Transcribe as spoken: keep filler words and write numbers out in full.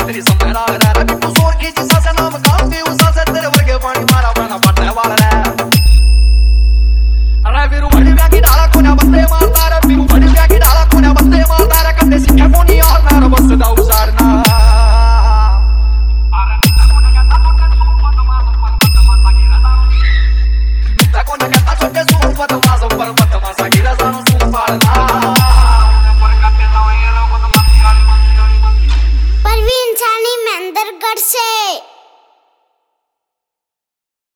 तेरी समझा रहा है तू जोर खींची सांसें नाम काफी उस सांसें तेरे वर्गे पानी मारा बना पड़ने वाला है अरे वीरू बड़ी ब्यागी डाला खुना बंदे मारता रे वीरू बड़ी ब्यागी डाला खुना बंदे मारता रे कंधे सीखे फोनी और मेरा बस दा उसारना अरे कोना कहता तो तेरे सुपर तो मार पर मत मार गिरा दारू ता कोना कहता तो तेरे सुपर तो मार पर मत मार गिरा दारू सुपर ना परवीन सानी महेंद्रगढ़ से।